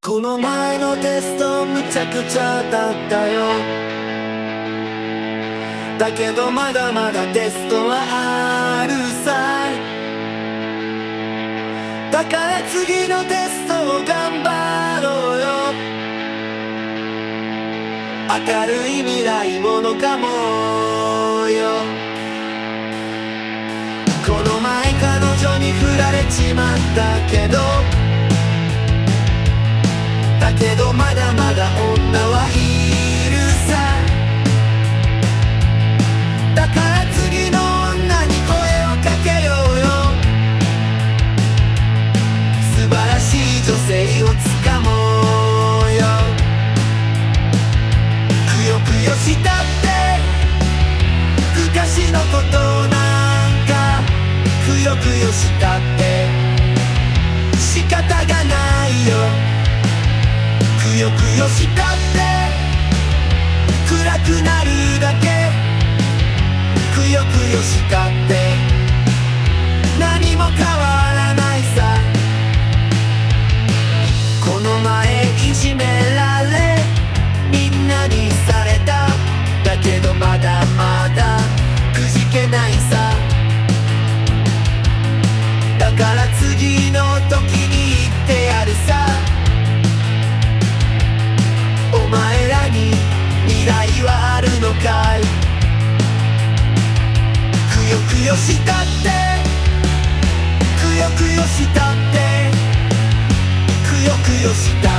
この前のテストむちゃくちゃだったよ。だけどまだまだテストはあるさ。だから次のテストを頑張ろうよ。明るい未来ものかもよ。この前彼女に振られちまったけど、だけどまだまだ女はいるさ。だから次の女に声をかけようよ。素晴らしい女性をつかもうよ。くよくよしたって昔のことなんか、くよくよしたって仕方がないよ。くよくよしたって暗くなるだけ。くよくよしたって何も変わらないさ。この前いじめられみんなにされた。だけどまだまだくじけないさ。だから次の時に言ってやるさ。お前らに未来はあるのかい。くよくよしたってくよくよしたってくよくよした